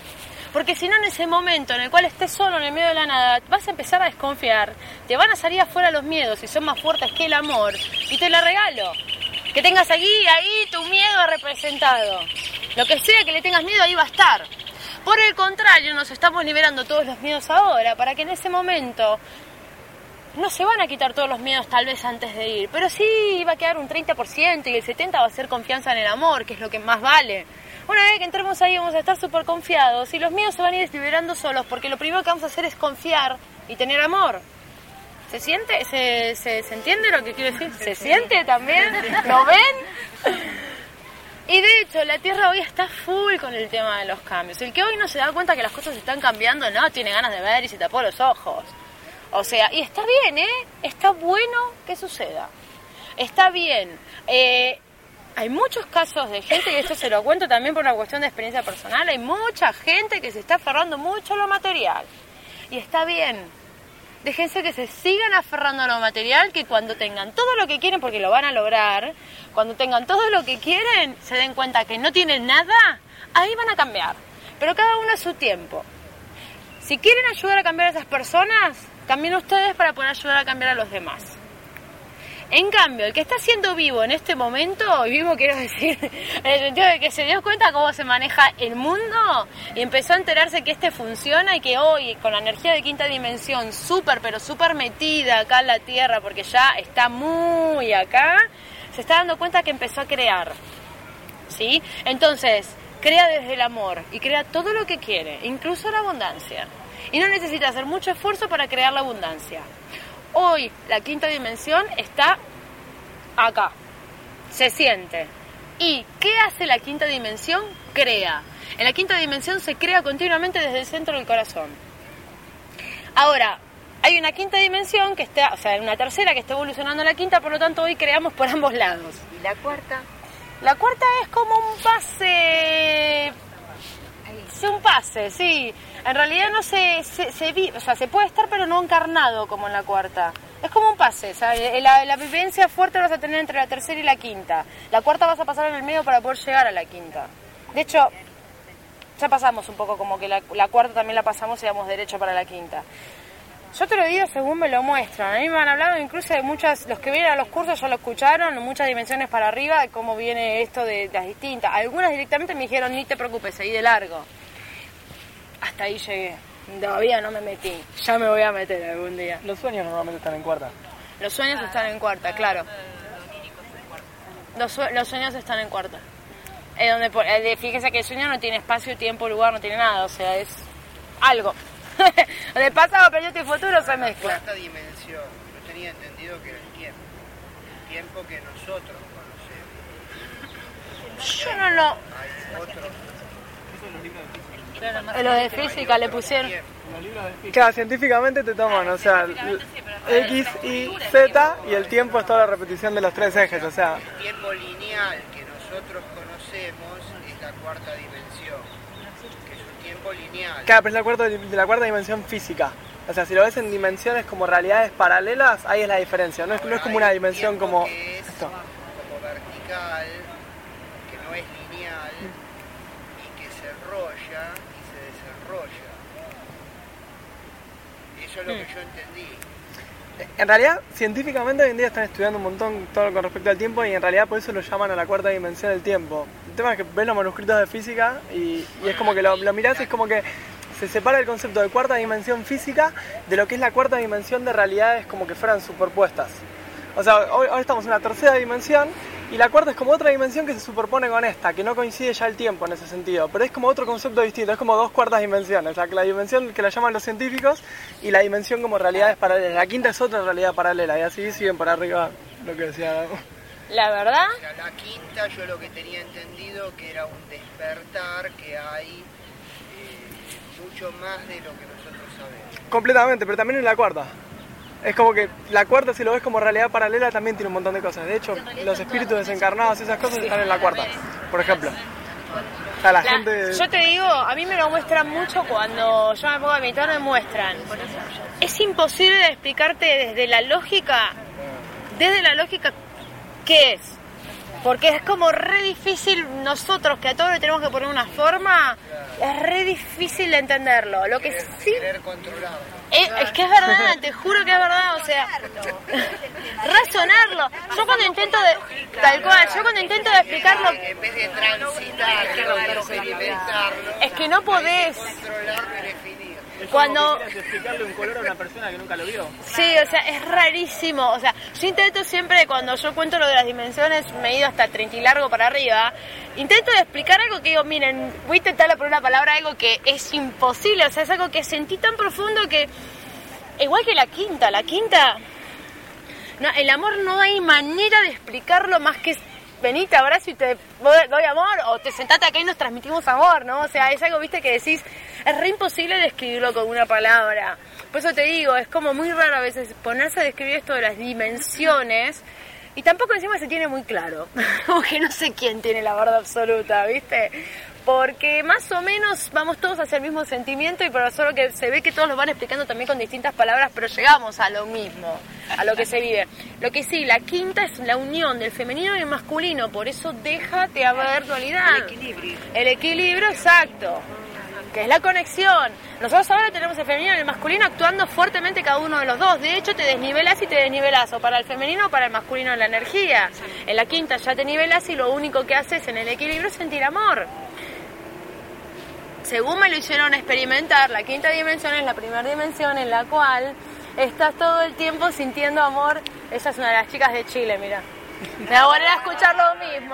Porque si no, en ese momento en el cual estés solo en el medio de la nada, vas a empezar a desconfiar, te van a salir afuera los miedos y son más fuertes que el amor, y te la regalo. Que tengas aquí, ahí, tu miedo representado. Lo que sea que le tengas miedo, ahí va a estar. Por el contrario, nos estamos liberando todos los miedos ahora, para que en ese momento no se van a quitar todos los miedos tal vez antes de ir, pero sí va a quedar un treinta por ciento y el setenta por ciento va a ser confianza en el amor, que es lo que más vale. Una vez que entremos ahí vamos a estar súper confiados y los miedos se van a ir liberando solos, porque lo primero que vamos a hacer es confiar y tener amor. ¿Se siente? ¿Se, se, ¿se entiende lo que quiero decir? ¿Se siente también? ¿Lo ven? Y de hecho, la Tierra hoy está full con el tema de los cambios. El que hoy no se da cuenta que las cosas están cambiando, no, tiene ganas de ver y se tapó los ojos. O sea, y está bien, ¿eh? Está bueno que suceda. Está bien. Eh, hay muchos casos de gente, y esto se lo cuento también por una cuestión de experiencia personal, hay mucha gente que se está aferrando mucho a lo material. Y está bien. Déjense que se sigan aferrando a lo material, que cuando tengan todo lo que quieren, porque lo van a lograr, cuando tengan todo lo que quieren, se den cuenta que no tienen nada, ahí van a cambiar. Pero cada uno a su tiempo. Si quieren ayudar a cambiar a esas personas, cambien ustedes para poder ayudar a cambiar a los demás. En cambio, el que está siendo vivo en este momento, y vivo quiero decir, en el sentido de que se dio cuenta cómo se maneja el mundo y empezó a enterarse que este funciona y que hoy, con la energía de quinta dimensión, súper, pero súper metida acá en la Tierra, porque ya está muy acá, se está dando cuenta que empezó a crear. ¿Sí? Entonces, crea desde el amor y crea todo lo que quiere, incluso la abundancia. Y no necesita hacer mucho esfuerzo para crear la abundancia. Hoy la quinta dimensión está acá, se siente. ¿Y qué hace la quinta dimensión? Crea. En la quinta dimensión se crea continuamente desde el centro del corazón. Ahora, hay una quinta dimensión que está, o sea, una tercera que está evolucionando a la quinta, por lo tanto hoy creamos por ambos lados. ¿Y la cuarta? La cuarta es como un pase... Es un pase, sí. En realidad no se, se, se vi, o sea, se puede estar pero no encarnado como en la cuarta. Es como un pase, o sea, la, la vivencia fuerte vas a tener entre la tercera y la quinta. La cuarta vas a pasar en el medio para poder llegar a la quinta. De hecho, ya pasamos un poco como que la, la cuarta también la pasamos y damos derecho para la quinta. Yo te lo digo según me lo muestran. A mí me han hablado incluso de muchas, los que vienen a los cursos ya lo escucharon, muchas dimensiones para arriba, de cómo viene esto de las distintas. Algunas directamente me dijeron, ni te preocupes, seguí de largo. Hasta ahí llegué. Todavía no me metí. Ya me voy a meter algún día. Los sueños normalmente están en cuarta. Los sueños están en cuarta, claro. Los, sue- los sueños están en cuarta. Es donde, eh, fíjese que el sueño no tiene espacio, tiempo, lugar, no tiene nada. O sea, es algo. De pasado, presente y futuro se mezcla. Cuarta dimensión. Yo tenía entendido que era el tiempo. El tiempo que nosotros conocemos. Yo no lo... Hay otros. En lo de física le pusieron... Claro, científicamente te toman, o sea, X, Y, Z y el tiempo es toda la repetición de los tres ejes, o sea... El tiempo lineal que nosotros conocemos es la cuarta dimensión, que es un tiempo lineal. Claro, pero es la cuarta, de la cuarta dimensión física. O sea, si lo ves en dimensiones como realidades paralelas, ahí es la diferencia. No es, no es como una dimensión como... Que es esto. como vertical, que no es lineal, y que se enrolla y se desarrolla. Eso es lo que yo entendí. En realidad, científicamente hoy en día están estudiando un montón todo con respecto al tiempo y en realidad por eso lo llaman a la cuarta dimensión del tiempo. El tema es que ves los manuscritos de física y, y es como que lo, lo mirás y es como que se separa el concepto de cuarta dimensión física de lo que es la cuarta dimensión de realidades como que fueran superpuestas. O sea, hoy, hoy estamos en la tercera dimensión y la cuarta es como otra dimensión que se superpone con esta, que no coincide ya el tiempo en ese sentido, pero es como otro concepto distinto, es como dos cuartas dimensiones, la, la dimensión que la llaman los científicos y la dimensión como realidades paralelas. La quinta es otra realidad paralela y así siguen para arriba lo que decía. La verdad... Era la quinta, yo lo que tenía entendido que era un despertar, que hay eh, mucho más de lo que nosotros sabemos. Completamente, pero también en la cuarta. Es como que la cuarta, si lo ves como realidad paralela, también tiene un montón de cosas. De hecho, los espíritus desencarnados, esas cosas están en la cuarta, por ejemplo. O sea, la La- gente... Yo te digo, a mí me lo muestran mucho cuando yo me pongo a meditar, me muestran. Es imposible de explicarte desde la lógica, desde la lógica, ¿qué es? Porque es como re difícil nosotros, que a todos le tenemos que poner una forma, es re difícil de entenderlo. Lo que sí... Querer controlarlo. Es, es que es verdad, te juro que es verdad, o sea, razonarlo. Yo cuando intento de... Tal cual, yo cuando intento de explicarlo... En vez de transitarlo, de experimentarlo... Es que no podés... Controlarlo y definir. Cuando... explicarle un color a una persona que nunca lo vio. Sí, o sea, es rarísimo. O sea, yo intento siempre, cuando yo cuento lo de las dimensiones, me he ido hasta treinta y largo para arriba, intento de explicar algo que digo, miren, voy a intentarlo por una palabra, algo que es imposible. O sea, es algo que sentí tan profundo que... Igual que la quinta, la quinta... No, el amor no hay manera de explicarlo más que... Vení, te abrazo y te doy amor, o te sentate acá y nos transmitimos amor, ¿no? O sea, es algo, viste, que decís, es re imposible describirlo con una palabra. Por eso te digo, es como muy raro a veces ponerse a describir esto de las dimensiones, y tampoco encima se tiene muy claro, como que no sé quién tiene la verdad absoluta, ¿viste? Porque más o menos vamos todos hacia el mismo sentimiento, y por solo que se ve que todos lo van explicando también con distintas palabras, pero llegamos a lo mismo, a lo que se vive. Lo que sí, la quinta es la unión del femenino y el masculino, por eso déjate haber dualidad. El equilibrio. El equilibrio, exacto, que es la conexión. Nosotros ahora tenemos el femenino y el masculino actuando fuertemente cada uno de los dos. De hecho, te desnivelas y te desnivelas, o para el femenino o para el masculino en la energía. En la quinta ya te nivelas y lo único que haces en el equilibrio es sentir amor. Según me lo hicieron experimentar, la quinta dimensión es la primera dimensión en la cual estás todo el tiempo sintiendo amor. Ella es una de las chicas de Chile, mira. Me voy a volver a escuchar lo mismo.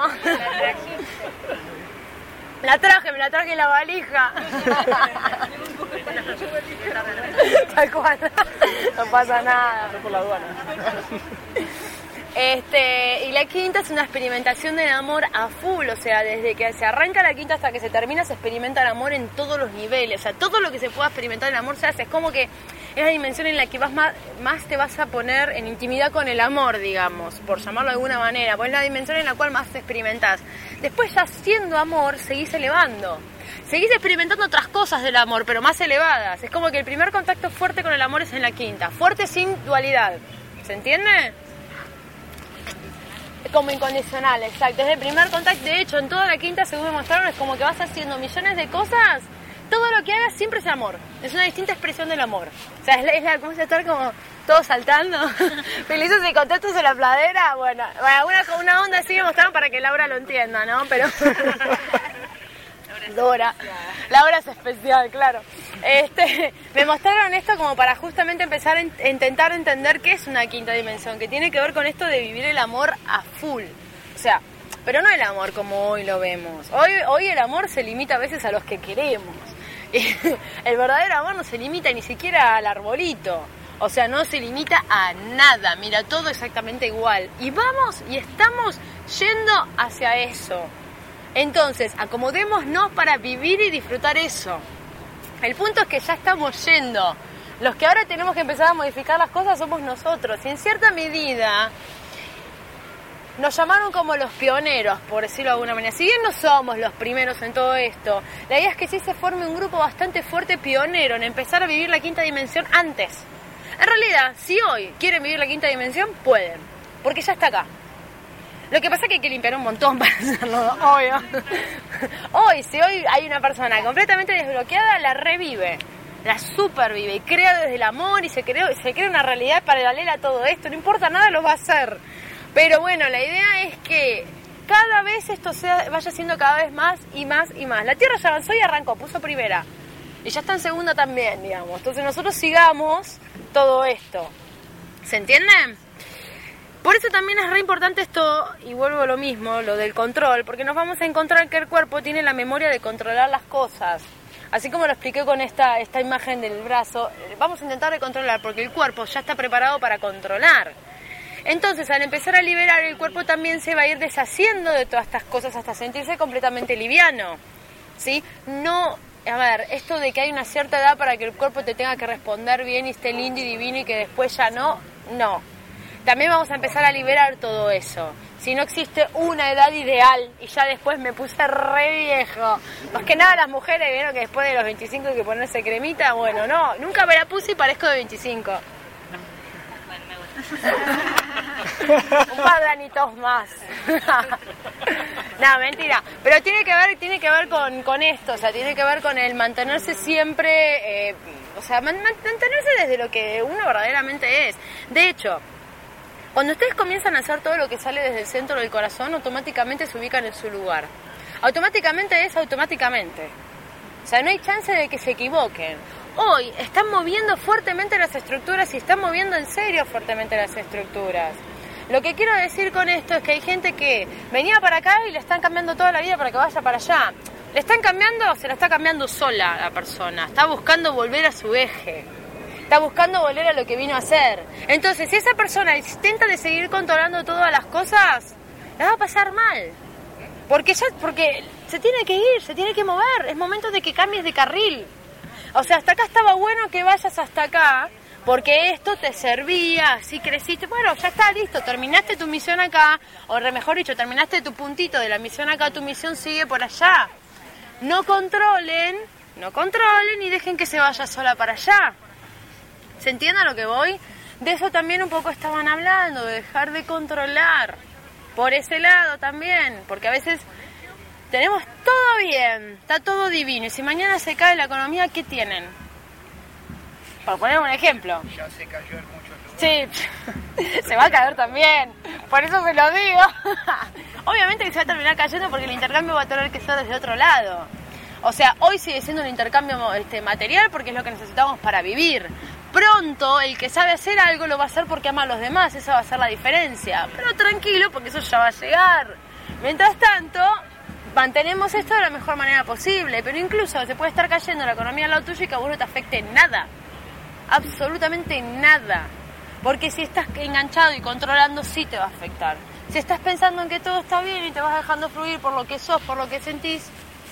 La traje, me la traje en la valija. Tal cual. No pasa nada. Por la aduana. Este, y la quinta es una experimentación del amor a full, o sea, desde que se arranca la quinta hasta que se termina se experimenta el amor en todos los niveles, o sea, todo lo que se pueda experimentar el amor se hace, es como que es la dimensión en la que vas más, más te vas a poner en intimidad con el amor, digamos, por llamarlo de alguna manera, pues es la dimensión en la cual más te experimentás. Después ya siendo amor, seguís elevando. Seguís experimentando otras cosas del amor, pero más elevadas. Es como que el primer contacto fuerte con el amor es en la quinta, fuerte sin dualidad, ¿se entiende? Como incondicional, exacto. Es el primer contacto. De hecho, en toda la quinta, según me mostraron, es como que vas haciendo millones de cosas. Todo lo que hagas siempre es amor. Es una distinta expresión del amor. O sea, es la, es la como es estar como todos saltando, felices y contentos en la pladera. Bueno, bueno una, una onda así me mostraron para que Laura lo entienda, ¿no? Pero... Dora. Laura es especial, claro. Este, me mostraron esto como para justamente empezar a in- intentar entender qué es una quinta dimensión, que tiene que ver con esto de vivir el amor a full. O sea, pero no el amor como hoy lo vemos. Hoy, hoy el amor se limita a veces a los que queremos. Y el verdadero amor no se limita ni siquiera al arbolito. O sea, no se limita a nada. Mira, todo exactamente igual. Y vamos y estamos yendo hacia eso. Entonces, acomodémonos para vivir y disfrutar eso. El punto es que ya estamos yendo. Los que ahora tenemos que empezar a modificar las cosas somos nosotros. Y en cierta medida nos llamaron como los pioneros, por decirlo de alguna manera. Si bien no somos los primeros en todo esto, la idea es que sí se forme un grupo bastante fuerte pionero en empezar a vivir la quinta dimensión antes. En realidad, si hoy quieren vivir la quinta dimensión, pueden. Porque ya está acá. Lo que pasa es que hay que limpiar un montón para hacerlo, obvio. Hoy, si hoy hay una persona completamente desbloqueada, la revive, la supervive y crea desde el amor y se crea, se crea una realidad paralela a todo esto. No importa nada, lo va a hacer. Pero bueno, la idea es que cada vez esto sea, vaya siendo cada vez más y más y más. La Tierra ya avanzó y arrancó, puso primera. Y ya está en segunda también, digamos. Entonces nosotros sigamos todo esto. ¿Se entiende? Por eso también es re importante esto, y vuelvo a lo mismo, lo del control, porque nos vamos a encontrar que el cuerpo tiene la memoria de controlar las cosas. Así como lo expliqué con esta, esta imagen del brazo, vamos a intentar de controlar, porque el cuerpo ya está preparado para controlar. Entonces, al empezar a liberar, el cuerpo también se va a ir deshaciendo de todas estas cosas hasta sentirse completamente liviano, ¿sí? No, a ver, esto de que hay una cierta edad para que el cuerpo te tenga que responder bien y esté lindo y divino y que después ya no, no. También vamos a empezar a liberar todo eso. Si no existe una edad ideal y ya después me puse re viejo. Más que nada las mujeres vieron que después de los veinticinco hay que ponerse cremita. Bueno, no, nunca me la puse y parezco de veinticinco. Bueno, me gusta. Un par de anitos más. No, mentira. Pero tiene que ver, tiene que ver con, con esto, o sea, tiene que ver con el mantenerse siempre, eh, o sea, man, mantenerse desde lo que uno verdaderamente es. De hecho, cuando ustedes comienzan a hacer todo lo que sale desde el centro del corazón, automáticamente se ubican en su lugar. Automáticamente es automáticamente. O sea, no hay chance de que se equivoquen. Hoy están moviendo fuertemente las estructuras y están moviendo en serio fuertemente las estructuras. Lo que quiero decir con esto es que hay gente que venía para acá y le están cambiando toda la vida para que vaya para allá. Le están cambiando, se la está cambiando sola la persona. Está buscando volver a su eje. Está buscando volver a lo que vino a hacer. Entonces, si esa persona intenta de seguir controlando todas las cosas, la va a pasar mal. Porque ya, porque se tiene que ir, se tiene que mover. Es momento de que cambies de carril. O sea, hasta acá estaba bueno que vayas hasta acá, porque esto te servía, así creciste. Bueno, ya está, listo, terminaste tu misión acá, o mejor dicho, terminaste tu puntito de la misión acá, tu misión sigue por allá. No controlen, no controlen y dejen que se vaya sola para allá. ¿Se entiende a lo que voy? De eso también un poco estaban hablando, de dejar de controlar. Por ese lado también, porque a veces tenemos todo bien, está todo divino, y si mañana se cae la economía, ¿qué tienen? Para poner un ejemplo. Ya se cayó en muchos lugares. Sí, se va a caer también, por eso se lo digo. Obviamente que se va a terminar cayendo porque el intercambio va a tener que ser desde otro lado. O sea, hoy sigue siendo un intercambio este, material porque es lo que necesitamos para vivir. Pronto, el que sabe hacer algo lo va a hacer porque ama a los demás, esa va a ser la diferencia. Pero tranquilo, porque eso ya va a llegar. Mientras tanto, mantenemos esto de la mejor manera posible, pero incluso se puede estar cayendo la economía al lado tuyo y que a vos no te afecte nada. Absolutamente nada. Porque si estás enganchado y controlando, sí te va a afectar. Si estás pensando en que todo está bien y te vas dejando fluir por lo que sos, por lo que sentís.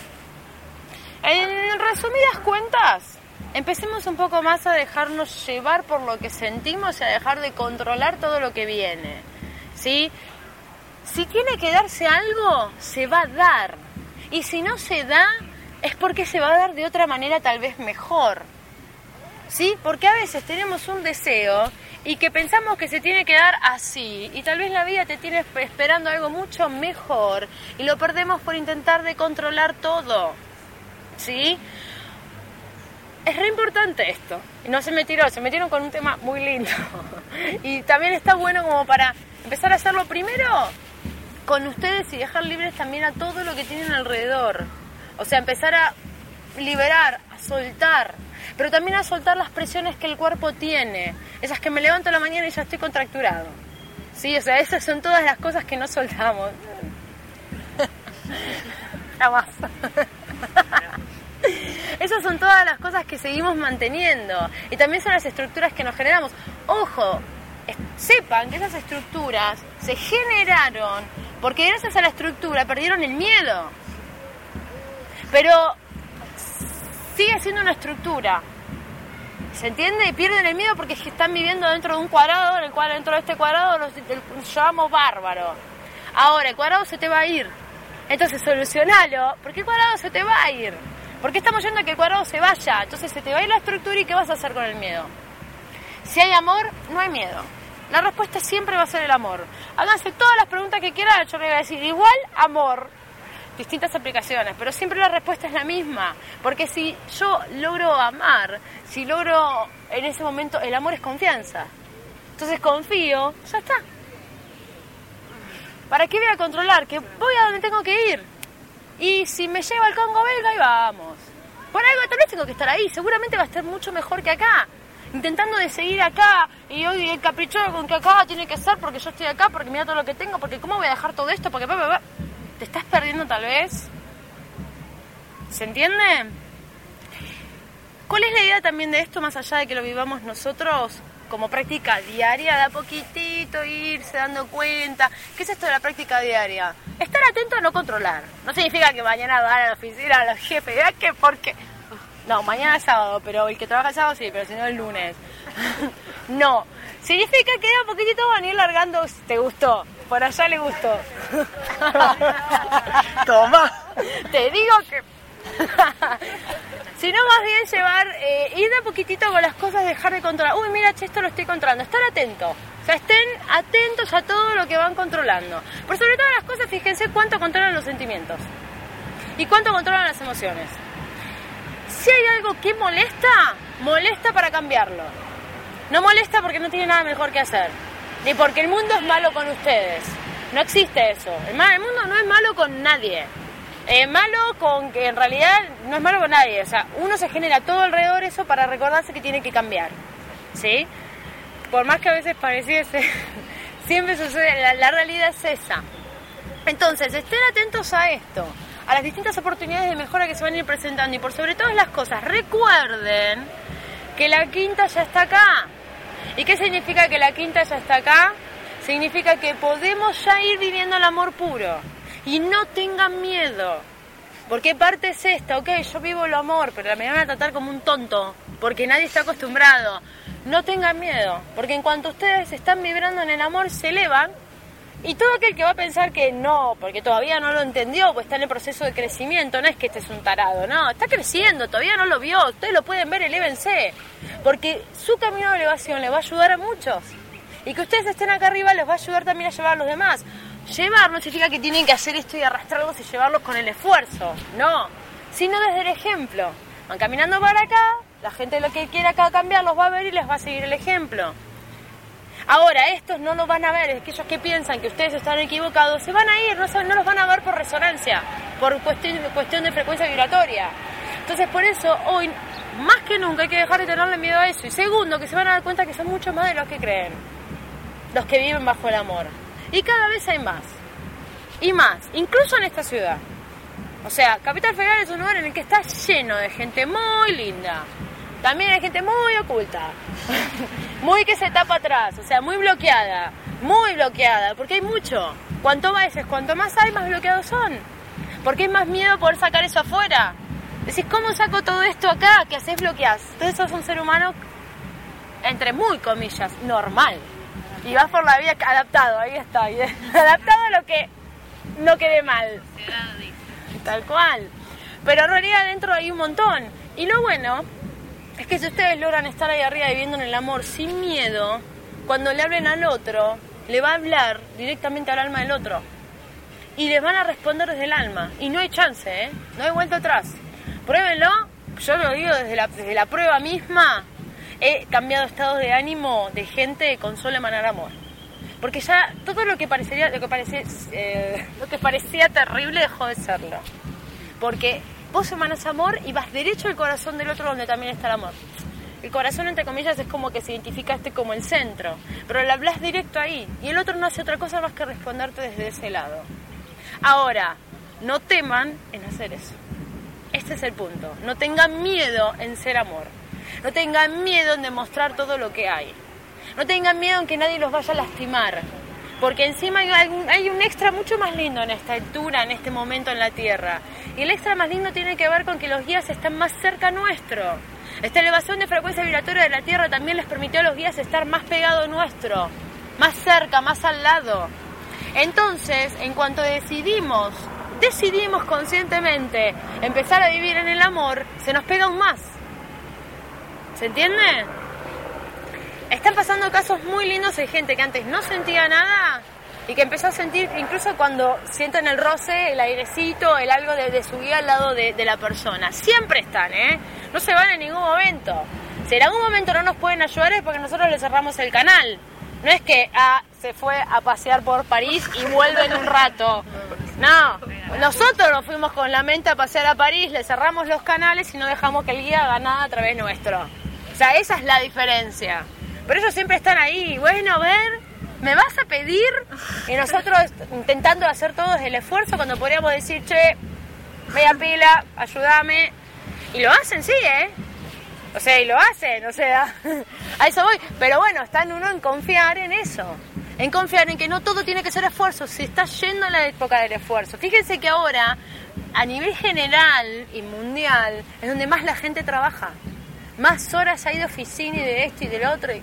En resumidas cuentas, empecemos un poco más a dejarnos llevar por lo que sentimos y a dejar de controlar todo lo que viene. ¿Sí? Si tiene que darse algo, se va a dar. Y si no se da, es porque se va a dar de otra manera tal vez mejor. ¿Sí? Porque a veces tenemos un deseo y que pensamos que se tiene que dar así. Y tal vez la vida te tiene esperando algo mucho mejor. Y lo perdemos por intentar de controlar todo. ¿Sí? Es re importante esto. Y no se metieron, se metieron con un tema muy lindo. Y también está bueno como para empezar a hacerlo primero con ustedes y dejar libres también a todo lo que tienen alrededor. O sea, empezar a liberar, a soltar, pero también a soltar las presiones que el cuerpo tiene. Esas que me levanto a la mañana y ya estoy contracturado. Sí, o sea, esas son todas las cosas que no soltamos. Jamás. Esas son todas las cosas que seguimos manteniendo. Y también son las estructuras que nos generamos. Ojo, sepan que esas estructuras se generaron porque gracias a la estructura perdieron el miedo. Pero sigue siendo una estructura. ¿Se entiende? Y pierden el miedo porque están viviendo dentro de un cuadrado, en el cual dentro de este cuadrado los, los llamamos bárbaro. Ahora, el cuadrado se te va a ir. Entonces solucionalo, porque el cuadrado se te va a ir. Porque estamos yendo a que el cuadrado se vaya. Entonces se te va a ir la estructura y ¿qué vas a hacer con el miedo? Si hay amor, no hay miedo. La respuesta siempre va a ser el amor. Háganse todas las preguntas que quieran, yo les voy a decir igual amor. Distintas aplicaciones, pero siempre la respuesta es la misma. Porque si yo logro amar, si logro en ese momento, el amor es confianza. Entonces confío, ya está. ¿Para qué voy a controlar? Que voy a donde tengo que ir. Y si me lleva al Congo belga, ahí vamos. Por algo tal vez tengo que estar ahí. Seguramente va a estar mucho mejor que acá. Intentando de seguir acá. Y hoy el capricho con que acá tiene que ser porque yo estoy acá, porque mira todo lo que tengo, porque cómo voy a dejar todo esto, porque... ¿Te estás perdiendo tal vez? ¿Se entiende? ¿Cuál es la idea también de esto, más allá de que lo vivamos nosotros como práctica diaria, de a poquitito irse dando cuenta? ¿Qué es esto de la práctica diaria? Estar atento a no controlar. No significa que mañana van a la oficina a los jefes, ¿verdad? ¿Qué? ¿Por qué? No, mañana es sábado, pero el que trabaja el sábado sí, pero si no el lunes. No, significa que de a poquitito van a ir largando. ¿Te gustó? Por allá le gustó. Toma. Te digo que... Sino más bien llevar, eh, ir de a poquitito con las cosas, dejar de controlar. Uy, mira, che, esto lo estoy controlando. Estar atento. O sea, estén atentos a todo lo que van controlando. Por sobre todas las cosas, fíjense cuánto controlan los sentimientos y cuánto controlan las emociones. Si hay algo que molesta, molesta para cambiarlo. No molesta porque no tiene nada mejor que hacer, ni porque el mundo es malo con ustedes. No existe eso. El, mal, el mundo no es malo con nadie. Es malo con que en realidad no es malo con nadie. O sea, uno se genera todo alrededor eso para recordarse que tiene que cambiar. ¿Sí? Por más que a veces pareciese, siempre sucede, la, la realidad es esa. Entonces, estén atentos a esto, a las distintas oportunidades de mejora que se van a ir presentando y por sobre todas las cosas, recuerden que la quinta ya está acá. ¿Y qué significa que la quinta ya está acá? Significa que podemos ya ir viviendo el amor puro y no tengan miedo. Porque parte es esta, ok, yo vivo el amor, pero me van a tratar como un tonto, porque nadie está acostumbrado. No tengan miedo, porque en cuanto ustedes están vibrando en el amor, se elevan, y todo aquel que va a pensar que no, porque todavía no lo entendió, pues está en el proceso de crecimiento, no es que este es un tarado, no, está creciendo, todavía no lo vio, ustedes lo pueden ver, elévense, porque su camino de elevación le va a ayudar a muchos, y que ustedes estén acá arriba les va a ayudar también a llevar a los demás. Llevar no significa que tienen que hacer esto y arrastrarlos y llevarlos con el esfuerzo, no, sino desde el ejemplo. Van caminando para acá, la gente lo que quiera acá cambiar los va a ver y les va a seguir el ejemplo. Ahora, estos no los van a ver, aquellos que piensan que ustedes están equivocados, se van a ir, no, no los van a ver por resonancia, por cuestión, cuestión de frecuencia vibratoria. Entonces, por eso, hoy, más que nunca, hay que dejar de tenerle miedo a eso. Y segundo, que se van a dar cuenta que son mucho más de los que creen, los que viven bajo el amor. Y cada vez hay más, y más, incluso en esta ciudad. O sea, Capital Federal es un lugar en el que está lleno de gente muy linda. También hay gente muy oculta, muy que se tapa atrás, o sea, muy bloqueada, muy bloqueada, porque hay mucho. Cuanto más es, cuanto más hay, más bloqueados son. Porque hay más miedo a poder sacar eso afuera. Decís, ¿cómo saco todo esto acá? ¿Qué haces? Bloqueás. Entonces sos un ser humano, entre muy comillas, normal. Y vas por la vida adaptado, ahí está, adaptado a lo que no quede mal. Tal cual. Pero en realidad adentro hay un montón. Y lo bueno es que si ustedes logran estar ahí arriba viviendo en el amor sin miedo, cuando le hablen al otro, le va a hablar directamente al alma del otro. Y les van a responder desde el alma. Y no hay chance, ¿eh? No hay vuelta atrás. Pruébenlo. Yo lo digo desde la, desde la prueba misma. He cambiado estados de ánimo de gente con solo emanar amor. Porque ya todo lo que parecería, lo que parecía, eh, lo que parecía terrible dejó de serlo. Porque vos emanas amor y vas derecho al corazón del otro donde también está el amor. El corazón, entre comillas, es como que se identificaste como el centro, pero le hablas directo ahí y el otro no hace otra cosa más que responderte desde ese lado. Ahora, no teman en hacer eso. Este es el punto. No tengan miedo en ser amor. No tengan miedo en demostrar todo lo que hay. No tengan miedo en que nadie los vaya a lastimar. Porque encima hay un, hay un extra mucho más lindo en esta altura, en este momento en la Tierra. Y el extra más lindo tiene que ver con que los guías están más cerca nuestro. Esta elevación de frecuencia vibratoria de la Tierra también les permitió a los guías estar más pegados nuestro. Más cerca, más al lado. Entonces, en cuanto decidimos, decidimos conscientemente empezar a vivir en el amor, se nos pega aún más. ¿Se entiende? Están pasando casos muy lindos de gente que antes no sentía nada y que empezó a sentir, incluso cuando sienten el roce, el airecito, el algo de, de su guía al lado de, de la persona. Siempre están, ¿eh? No se van en ningún momento. Si en algún momento no nos pueden ayudar es porque nosotros le cerramos el canal. No es que ah, se fue a pasear por París y vuelve en un rato. No, nosotros nos fuimos con la mente a pasear a París, le cerramos los canales y no dejamos que el guía haga nada a través nuestro. O sea, esa es la diferencia. Pero ellos siempre están ahí, bueno, a ver, ¿me vas a pedir? Y nosotros intentando hacer todo el esfuerzo cuando podríamos decir, che, media pila, ayúdame. Y lo hacen, sí, ¿eh? O sea, y lo hacen, o sea, a eso voy. Pero bueno, está en uno en confiar en eso. En confiar en que no todo tiene que ser esfuerzo, se está yendo la época del esfuerzo. Fíjense que ahora, a nivel general y mundial, es donde más la gente trabaja. Más horas hay de oficina y de esto y del otro. Y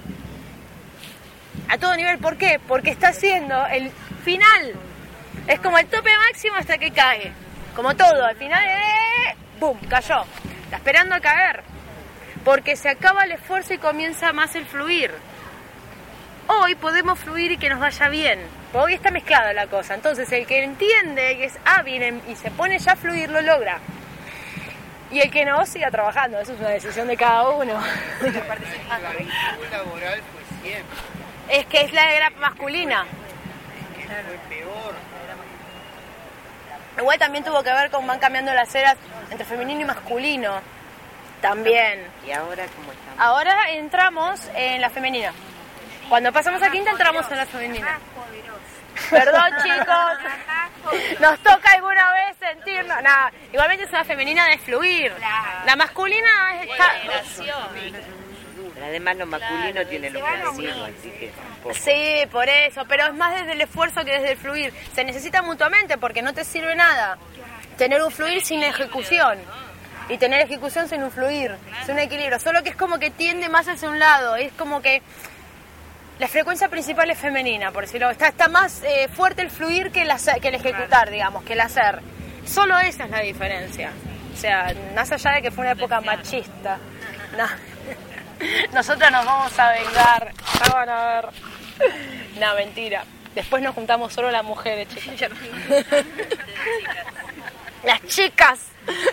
a todo nivel, ¿por qué? Porque está haciendo el final. Es como el tope máximo hasta que cae. Como todo, al final, ¡eh! ¡Bum! Cayó. Está esperando a caer. Porque se acaba el esfuerzo y comienza más el fluir. hoy podemos fluir y que nos vaya bien. Porque hoy está mezclada la cosa. Entonces el que entiende que es hábil y se pone ya a fluir lo logra. Y el que no, siga trabajando. Eso es una decisión de cada uno. La actitud laboral fue siempre. Es que es la era masculina. Es que fue peor. Igual también tuvo que ver con van cambiando las eras entre femenino y masculino. También. ¿Y ahora cómo estamos? Ahora entramos en la femenina. Cuando pasamos a quinta entramos en la femenina. Perdón, chicos. Nos toca alguna vez sentirnos. Nada, igualmente es una femenina de fluir. La masculina está. Pero además lo masculino tiene lo femenino, así que un poco. Sí, por eso, pero es más desde el esfuerzo que desde el fluir. Se necesita mutuamente porque no te sirve nada tener un fluir sin ejecución y tener ejecución sin un fluir, sin un equilibrio. Solo que es como que tiende más hacia un lado, es como que la frecuencia principal es femenina, por decirlo. Está, está más eh, fuerte el fluir que el, hacer, que el ejecutar, digamos, que el hacer. Solo esa es la diferencia. O sea, más allá de que fue una época machista. No. Nosotras nos vamos a vengar. Ya van a ver. No, mentira. Después nos juntamos solo las mujeres, chicas. Las chicas.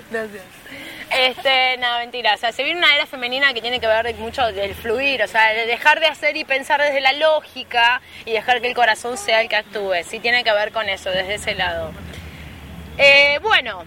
Este, no, mentira. O sea, se viene una era femenina que tiene que ver mucho del fluir. O sea, de dejar de hacer y pensar desde la lógica y dejar que el corazón sea el que actúe. Sí, tiene que ver con eso, desde ese lado. Eh, bueno.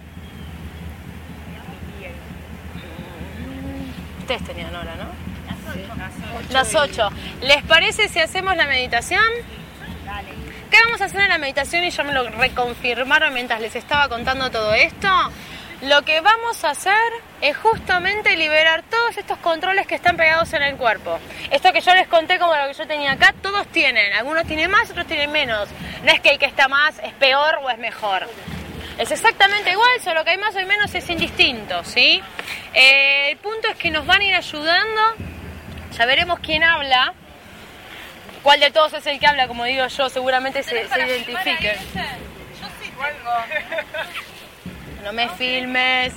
Ustedes tenían hora, ¿no? Las ocho. ¿Les parece si hacemos la meditación? ¿Qué vamos a hacer en la meditación? Y ya me lo reconfirmaron mientras les estaba contando todo esto. Lo que vamos a hacer es justamente liberar todos estos controles que están pegados en el cuerpo. Esto que yo les conté como lo que yo tenía acá, todos tienen. Algunos tienen más, otros tienen menos. No es que el que está más es peor o es mejor. Es exactamente igual, solo que hay más o menos es indistinto, ¿sí? Eh, el punto es que nos van a ir ayudando. Ya veremos quién habla. ¿Cuál de todos es el que habla? Como digo yo, seguramente se, se identifiquen. Yo sí tengo. No me filmes.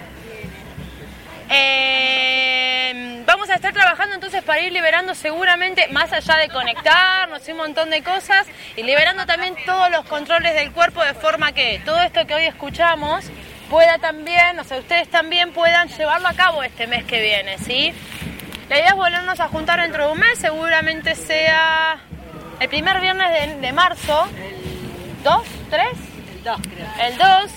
Eh, vamos a estar trabajando entonces para ir liberando seguramente, más allá de conectarnos y un montón de cosas, y liberando también todos los controles del cuerpo de forma que todo esto que hoy escuchamos pueda también, o sea, ustedes también puedan llevarlo a cabo este mes que viene, ¿sí? La idea es volvernos a juntar dentro de un mes, seguramente sea el primer viernes de, de marzo. ¿Dos? ¿Tres? El dos, creo. El dos.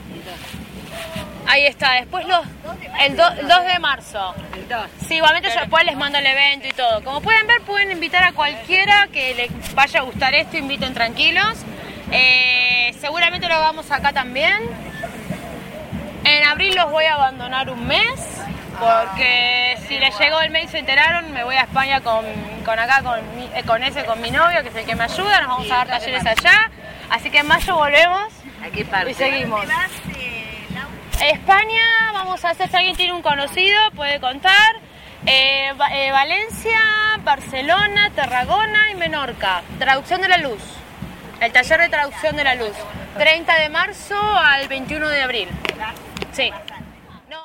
Ahí está, después los, el, do, el dos de marzo. El dos. Sí, igualmente yo después les mando el evento y todo. Como pueden ver, pueden invitar a cualquiera que les vaya a gustar esto, inviten tranquilos. Eh, seguramente lo vamos acá también. En abril los voy a abandonar un mes, porque si les llegó el mail se enteraron, me voy a España con, con acá, con, mi, eh, con ese, con mi novio, que es el que me ayuda, nos vamos a dar talleres allá. Así que en mayo volvemos ¿A qué parte? y seguimos. España, vamos a hacer, si alguien tiene un conocido, puede contar. Eh, eh, Valencia, Barcelona, Tarragona y Menorca. Traducción de la luz. El taller de traducción de la luz. treinta de marzo al veintiuno de abril. Sí.